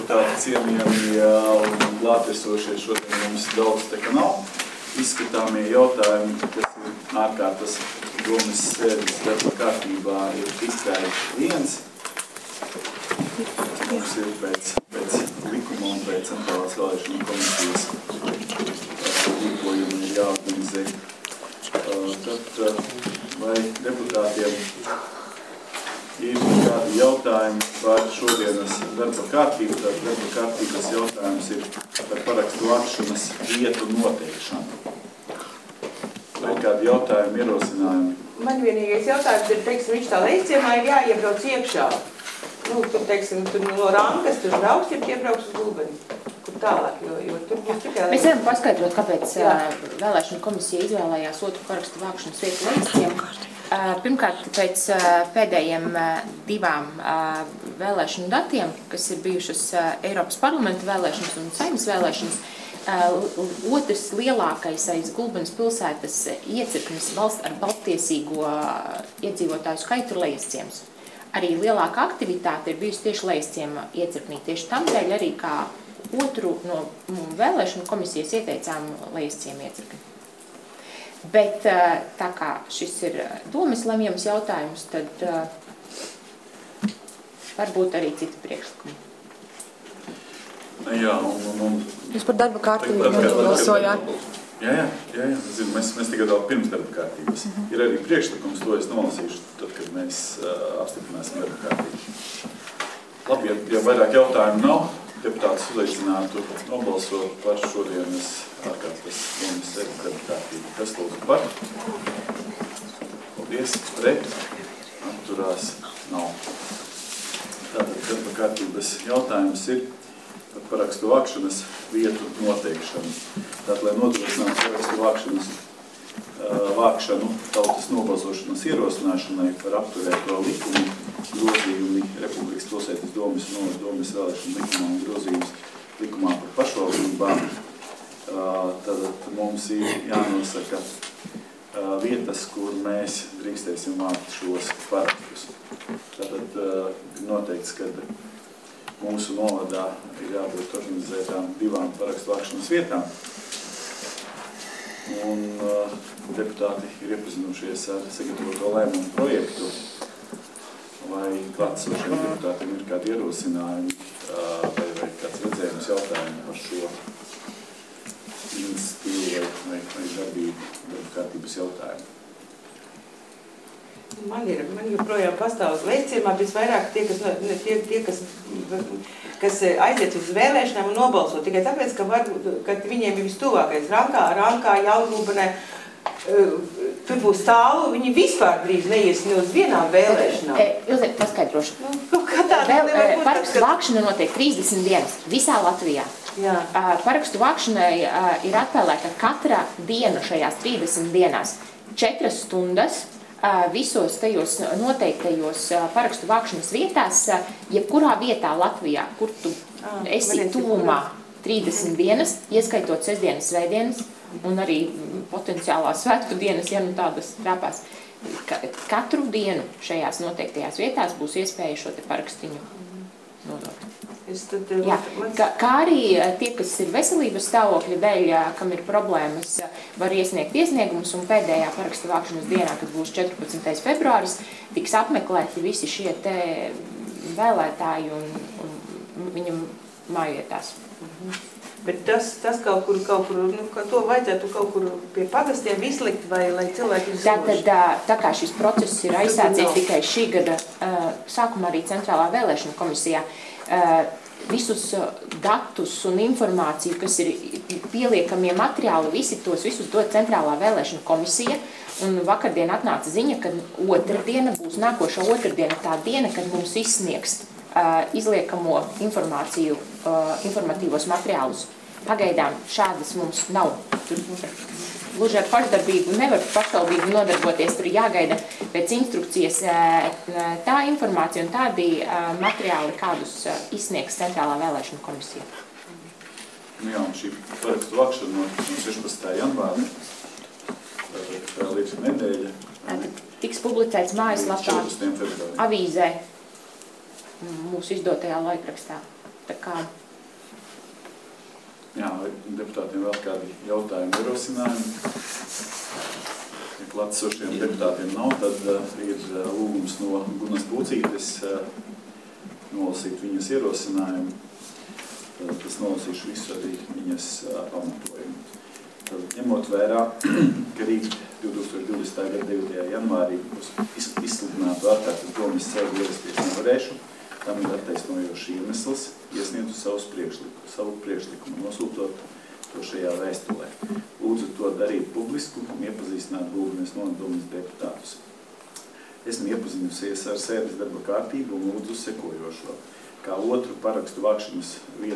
deputāti cienījamie un klātesošie, šodien mums daudz teka nav. Izskatāmie jautājumi, kas ir ārkārtas domas sēdes darba kārtībā, ir tikai viens. Mums ir pēc likuma un pēc Centrālās vēlēšanu komisijas rīkojumi ir jāorganizē. Tad vai deputātiem ir kādi jautājumi par šodienas darba kārtību? Tad darba kārtības jautājums ir par parakstu vākšanas vietu noteikšanu. Vai kādi jautājumi, ierosinājumi? Man vienīgais jautājums ir, teiksim, viņš tā Leizciemā ir jāiebrauc iekšā. Nu, tur, teiksim, tur no Rankas, tur brauks, ja iebrauks uz Gulbeni. Kur tālāk, jo tur būs tikai... Mēs varam paskaidrot, kāpēc vēlēšanu komisija izvēlējās otru parakstu vākšanas vietu Leizciemu. Pirmkārt, pēc pēdējiem divām vēlēšanu datiem, kas ir bijušas Eiropas parlamenta vēlēšanas un Saeimas vēlēšanas, otrs lielākais aiz Gulbenes pilsētas iecirknis ar balttiesīgo iedzīvotāju skaitu ir Leizciems. Arī lielāka aktivitāte ir bijusi tieši Leizciema iecirknī. Tieši tamdēļ arī kā otru no vēlēšanu komisijas ieteicām Leizciema iecirkni. Bet tā kā šis ir domas lemjams jautājums, tad varbūt arī citi priekšlikumi. Jā, Jūs par darba kārtību balsojāt? Jā. Zinu, mēs tikai vēl pirms darba kārtības. Ir arī priekšlikums, to es nolasīšu, tad, kad mēs apstiprināsim darba kārtību. Labi, ja vairāk jautājumu nav, deputātus uzaicinātu nobalsot par šodienas ārkārtas domas sēdes darba kārtību. Kas lūdzu par? Paldies, pret, atturās, nav. Tātad darba kārtības jautājums ir par parakstu vākšanas vietu noteikšanu. Tātad, lai nodrošinātu parakstu vākšanu tautas nobalsošanas ierosināšanai par apturēto likumu, grozījumi Republikas Pilsētas domes un Novadas domes vēlēšanu likumā un grozījums likumā par pašvaldībām, tad mums ir jānosaka vietas, kur mēs drīkstēsim vākt šos parakstus. Tātad noteikts, ka mūsu novadā ir jābūt organizētām divām parakstu vākšanas vietām. Un deputāti ir iepazinušies ar sagatavoto lēmumu projektu. Vai klātesošiem deputātiem ir kādi ierosinājumi vai kāds redzējums jautājumi par šo iniciatīvu vai darbību darba kārtības jautājumu? Man joprojām pastāv uz Leizciemā visvairāk tie, kas aiziet uz vēlēšanām un nobalso. Tikai tāpēc, ka viņiem ir vistuvākais Rankā, Jaungulbenē, tur būs tālu, viņi vispār drīz neies ne uz vienām vēlēšanām. Ilzē, paskaidrošu. Parakstu vākšana notiek 30 dienas visā Latvijā. Jā. Parakstu vākšanai ir atvēlēta katra diena šajās 30 dienās 4 stundas. Visos tajos noteiktajos parakstu vākšanas vietās, jebkurā vietā Latvijā, kur tu esi tuvumā 30 dienas, ieskaitot sestdienas, svētdienas un arī potenciālās svētku dienas, ja nu tādas trāpās. Katru dienu šajās noteiktajās vietās būs iespēja šo te parakstiņu nodot. Jā, kā arī tie, kas ir veselības stāvokļa dēļ, kam ir problēmas, var iesniegt iesniegumus, un pēdējā parakstu vākšanas dienā, kad būs 14. februāris, tiks apmeklēti visi šie te vēlētāji un viņam mājvietās. Bet tas kaut kur, to vajadzētu kaut kur pie pagastiem izlikt, vai lai cilvēki ir zinoši? Tā kā šis process ir aizsācies tikai šī gada sākumā arī Centrālā vēlēšana komisijā, visus datus un informāciju, kas ir pieliekamie materiāli, visus dod Centrālā vēlēšana komisija, un vakardien atnāca ziņa, ka nākošā otrdiena tā diena, kad mums izsniegs izliekamo informāciju, informatīvos materiālus. Pagaidām šādas mums nav. Gluži ar pašdarbību nevar pašvaldību nodarboties, tur jāgaida pēc instrukcijas tā informācija un tādi materiāli, kādus izsniegs Centrālā vēlēšana komisija. Jā, un šī parakstu vākšana no 16. janvāra, vēl ir nedēļa. Tiks publicēts mājaslapā, avīzē, mūsu izdotajā laikrakstā. Tā kā... Jā, deputātiem vēl kādi jautājumi ierosinājumi. Ja klātesošiem deputātiem nav, tad ir lūgums no Gunas Būcītes nolasīt viņas ierosinājumu. Tas nolasīšu visu arī viņas pamatojumu. Tad, ņemot vērā, ka rīt 2020. gada 9. janvārī uz izsludinātu ārkārtas domas sēdi ierasties nevarēšu, tam ir attaisnojošs iemesls, iesniedzu savu priekšlikumu, nosūtot to šajā vēstulē. Lūdzu to darīt publisku un iepazīstināt Gulbenes nodomas deputātus. Esmu iepazinusies ar sēdes darba kārtību un lūdzu sekojošo. Kā otru parakstu vākšanas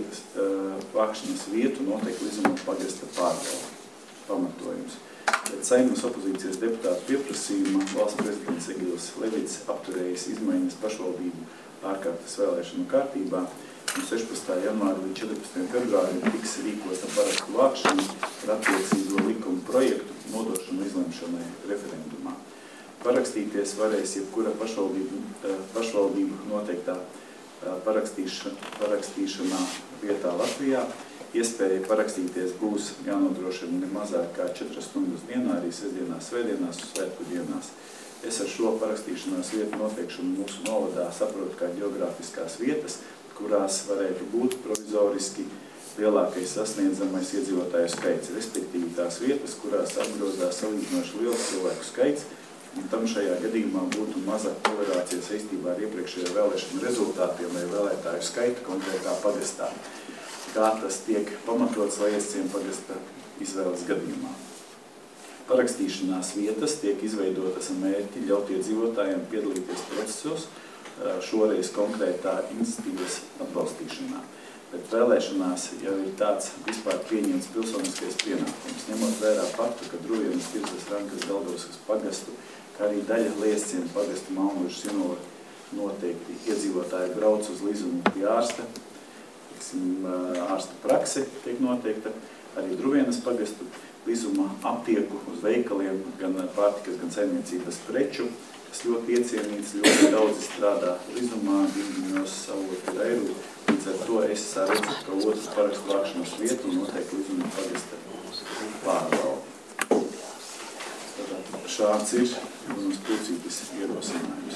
vietu noteikti Lizuma pagasta pārvalde. Pamatojums. Pēc Saeimas opozīcijas deputātu pieprasījuma valsts prezidents Egils Levits apturējis izmaiņas pašvaldību ārkārtas vēlēšanu kārtībā, un 16. janvāra līdz 14. februārim tiks rīkota parakstu vākšana ar attiecīgo likumu projektu nodošanu izlemšanai referendumā. Parakstīties varēs jebkura pašvaldību noteiktā parakstīšanā vietā Latvijā. Iespēja parakstīties būs jānodrošina ne mazāk kā 4 stundas dienā, arī sestdienās, svētdienās un svētku dienās. Es ar šo parakstīšanās vietu noteikšanu mūsu novadā saprotu kā ģeogrāfiskās vietas, kurās varētu būt provizoriski lielākais sasniedzamais iedzīvotāju skaits, respektīvi tās vietas, kurās apgrozās salīdzinoši liels cilvēku skaits, un tam šajā gadījumā būtu maza tolerācija saistībā ar iepriekšējo vēlēšanu rezultātiem vai vēlētāju skaitu konkrētā pagastā. Kā tas tiek pamatots Laiesciem pagasta izvēles gadījumā. Parakstīšanās vietas tiek izveidotas ar mērķi ļaut iedzīvotājiem piedalīties procesos, šoreiz konkrētā iniciatīvas atbalstīšanā. Bet vēlēšanās jau ir tāds vispār pieņemts pilsoniskais pienākums, ņemot vērā faktu, ka Druvienas, Tirzas, Rankas, Daugavskas pagastu, kā arī daļa Liesciem pagastu Malmužas Sinova noteikti iedzīvotāji brauc uz Lizumu pie ārsta, ārsta prakse tiek noteikta, arī Druvienas pagastu, Lizuma aptieku uz veikaliem, gan pārtikas, gan saimniecības preču, kas ļoti iecienīts, ļoti daudzi strādā Lizumā, Dimdiņos, Savot, Reiru. Līdz ar to es redzu, ka otrs parakstu vākšanas vietu noteikti Lizuma pagasta pārvalde. Šāds ir Gunas Būcītes ierosinājums.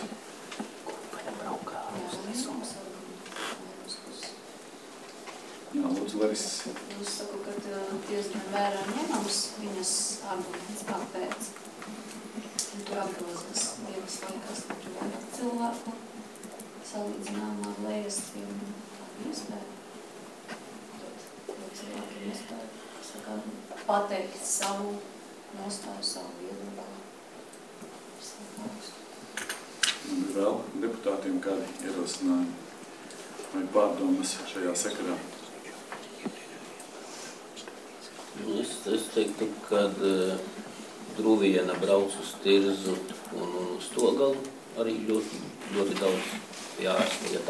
Jā, lūdzu, Larisas. Es saku, ka diezgan vērā ņemams viņas arguments, kāpēc. Tur apgrozas dienas laikās, tur vairāk cilvēku salīdzinām ar Laiesciem tādu iespēju. Tad cilvēkiem iespēju pateikt savu nostāju, savu viedokli. Man ir vēl deputātiem kādi ierosinājumi vai pārdomas šajā sakarā. Es teiktu, kad Druviena brauc uz Tirzu un uz to galu arī ļoti daudz jāārsta, ja tā.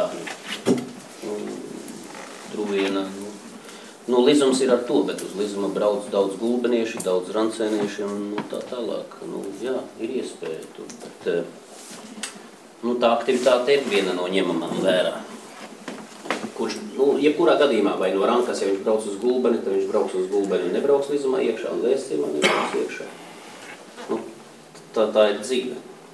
Druviena, Lizums ir ar to, bet uz Lizuma brauc daudz gulbenieši, daudz rancēnieši un tā tālāk. Jā, ir iespēja tur, bet tā aktivitāte ir viena no ņemamām vērā. Kurš, jebkurā gadījumā, vai no Rankas, ja viņš brauc uz Gulbeni, tad viņš brauc uz Gulbeni un nebrauc Lizumā iekšā, un Liesciem nebrauc iekšā. Tā ir dzīve.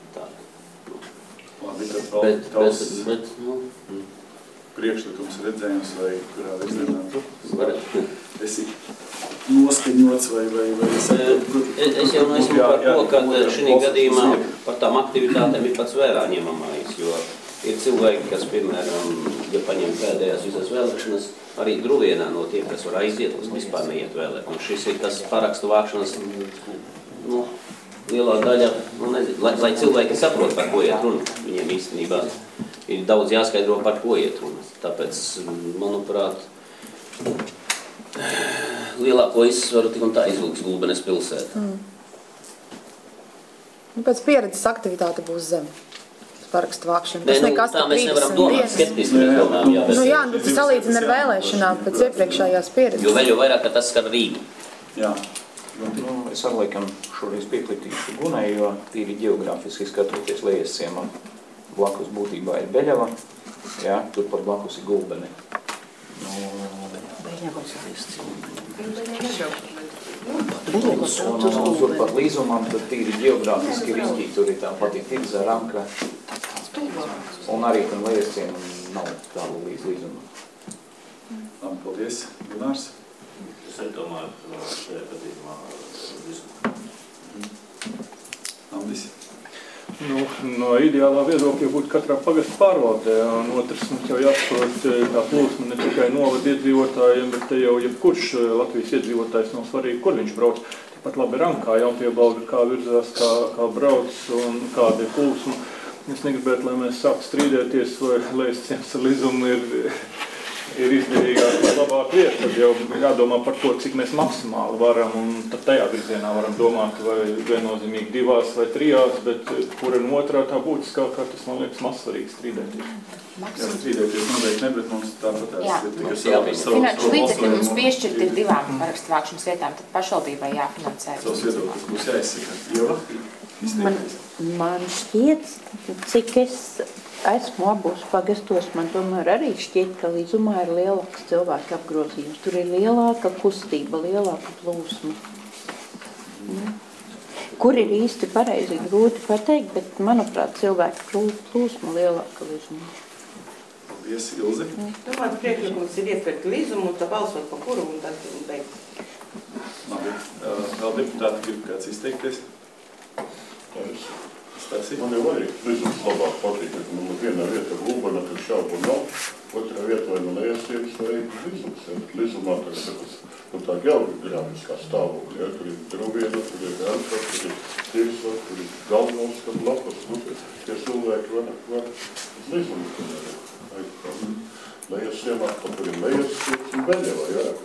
Labi, tad tavs priekšlikums redzējums vai kurā virzienā esi noskaņots vai Es jau esmu par to, ka šī gadījumā par tām aktivitātēm ir pats vērā ņemamais, jo ir cilvēki, kas, piemēram, ja paņem pēdējās visas vēlēšanas, arī Druvienā no tiem, kas var aiziet, kas vispār neiet vēlēt. Un šis ir tas parakstu vākšanas, lielā daļa, lai cilvēki saprot, par ko iet runa. Viņiem īstenībā ir daudz jāskaidro, par ko iet runa. Tāpēc, manuprāt, lielāko izsvaru tik un tā izlūks Gulbenes pilsēta. Pēc pieredzes aktivitāte būs zem. Parakstu vākšanu. Tas nekas tā mēs nevaram domāt, skeptiski mēs domājam, jā, bet tas salīdzina ar vēlēšanām pēc iepriekšējās pieredzes. Jo vēl jau vairāk, ka tas skar Rīgu. Jā. Es ar laikam šoreiz piekritīšu Gunai, jo tīri ģeogrāfiski skatoties Laiesciem blakus būtībā ir Beļava, jā, turpat blakus ir Gulbene. Un turpat līzumam, tad tīri ģeogrāfiski riņķī, tur ir tā pati Tigza, Ranka, un arī tam Lēsciem nav tālu līdz līzumam. Labi, paldies. Gunārs? Es domāju, ka šajā gadījumā Andis? No ideālā viedokļa būtu katrā pagasta pārvaldē, un otrs mums jau jāsaprot tā plūsma ne tikai novada iedzīvotājiem, bet te jau jebkurš Latvijas iedzīvotājs nav svarīgi, kur viņš brauc. Tāpat labi Rankā jāpiebalda, kā virzās, kā brauc un kāda ir plūsma. Es negribētu, lai mēs sāktu strīdēties, vai Lēsciems ar Lizumu ir izdevīgāk vai labāk vieta, tad jau jādomā par to, cik mēs maksimāli varam, un tad tajā virzienā varam domāt, vai viennozīmīgi 2 vai 3, bet kura no otrā tā būtiskākā, tas man liekas mazsvarīgi strīdēties. Jā, strīdēties noteikti ne, bet mums tāpat ir tikai finanšu līdzekļi mums piešķirt ir 2 parakstu vākšanas vietām, tad pašvaldībai jāfinansē. Savs viedoklis būs jāizsaka. Jo, izteikties. Man šķiet, cik es esmu abos pagastos, man tomēr arī šķiet, ka Līzumā ir lielāks cilvēku apgrozījums. Tur ir lielāka kustība, lielāka plūsma. Kur ir īsti pareizi grūti pateikt, bet, manuprāt, cilvēku plūsma lielāka Līzumā. Paldies, Ilze. Domāju, priekšlikums ir iespērt Līzumu, un tā balsot pa kuru un tad beigt. Labi. Vēl deputāti grib kāds izteikties? Man jau arī Līzums labāk patīk, ka man vienā vieta Gulbana, kad šaubu nav, otrā vieta vai no Lēsciems vai Līzums. Līzumā tā geogrāfiskā stāvokļa, tur ir Druviena, tur ir Ranka, tur ir Tirsa, tur ir Galvnovs, kad lapas. Tie cilvēki var uz Līzumu aitkāt. Lēsciemā, tur ir Lēsciems un Beļevā, jā.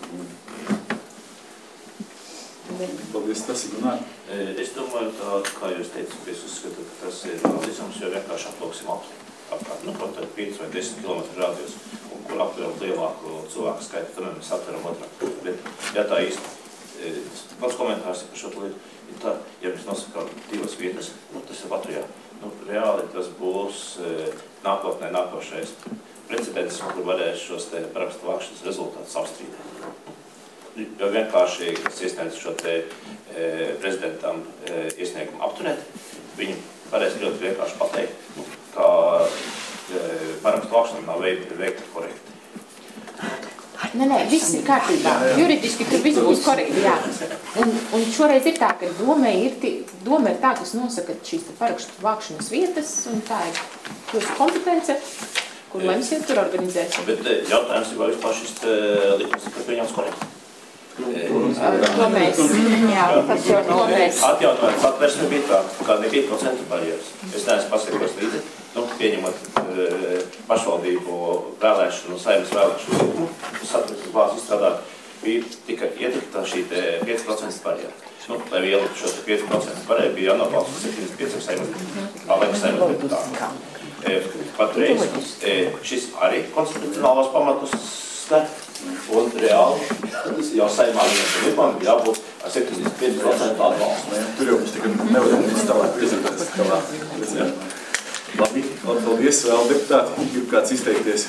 Paldies, tas ir Gunār. Es domāju, tā, kā jūs teicat, es uzskatu, ka tas ir Līzums, jo vienkārši aplauksim apkārt. Pat 5 vai 10 km rādījus, un kur aptveram lielāku cilvēku skaitu, tad mēs atveram otrā. Bet, ja tā īsti, pats komentārs par šo lietu, ir tā, ja mēs nosakām 2 vietas, tas ir Latvijā. Reāli tas būs nākotnē nākošais precedents, kur varēs šos te parakstu vākšanas rezultātus apstrīdēt. Jo vienkārši, kas iesniedz šo te prezidentam iesniegumu apturēt, viņi varēs ļoti vienkārši pateikt, ka parakstu vākšana nav veikta korekti. Nē, viss ir kārtībā. Juridiski tur viss būs korekti, jā. Un šoreiz ir tā, ka doma ir tā, kas nosaka šīs parakstu vākšanas vietas, un tā ir jūsu kompetence, kur lemsiet, tur organizēsim. Bet jautājums ir, vai vispār šis likums ir pieņemts korekti? To mēs, jā, tas jau nomēs. Atjaunojot, patvērsim bija tā, kā nebija procentu barjeras. Es neesmu pasekos līdzi, pieņemot pašvaldību vēlēšanu, saimnes vēlēšanu likumu, satversmes bāzi izstrādāt, bija tikai ietekta šī 5% barjera. Lai ielikt šo 5% barjeru, bija jānobalso 75 saimnes deputāti. Patreiz šis arī konstitucionālos pamatus slēgt. Un reāli jau saimā vienam jābūt ar 75% atbalstu. Tur jau mums tikai nevaram līdz tālāk prezentēs. Labi, paldies vēl deputāti. Grib kāds izteikties?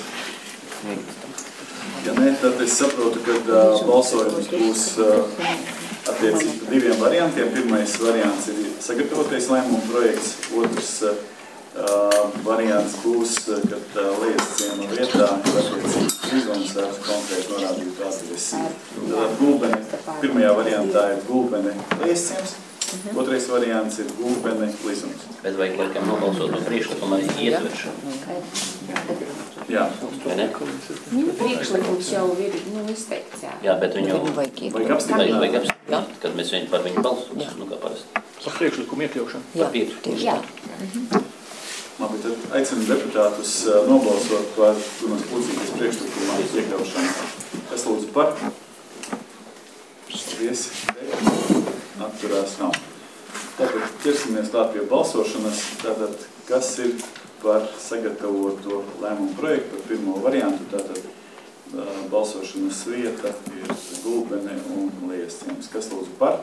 Ja ne, tad es saprotu, ka balsojums būs attiecīgi par 2 variantiem. Pirmais variants ir sagatavotais lēmuma projekts, otrs variants būs, kad Lēsciema vietā Līzums ar konkrēti norādītu adresi. Gulbene, pirmajā variantā ir Gulbene Lēsciems, otrais variants ir Gulbene Līzums. Bet vajag laikam nobalsot par priekšlikumā ietveršanu. Jā. Priekšlikums jau ir izteikts, jā. Jā, bet viņu vajag apstiprināt, kad mēs viņu par viņu balsosim, kā parasti. Par priekšlikumu iekļaušanu. Par priekšlikumu. Jā. Labi, tad aicinu deputātus nobalsot par Gunas Pucītes priekšlikumā iekļaušanu. Kas lūdzu par? Paldies. Atturās nav. Tātad ķersimies klāt pie balsošanas. Tātad, kas ir par sagatavoto lēmumu projektu par pirmo variantu? Tātad balsošanas vieta ir Gulbene un Lēsciems. Kas lūdzu par?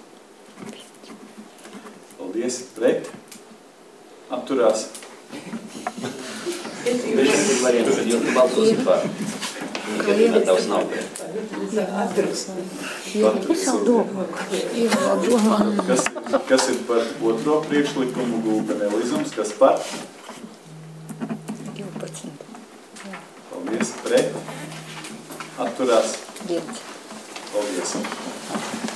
Paldies. Pret? Atturās. Viņš ir variants, jo tu balsosi par. Ietekmētavs nav. Es jau domāju. Kas ir par otro priekšlikumu Gulbenē Lizums? Kas par? 12. Paldies. Pret? Atturās? 1. Paldies.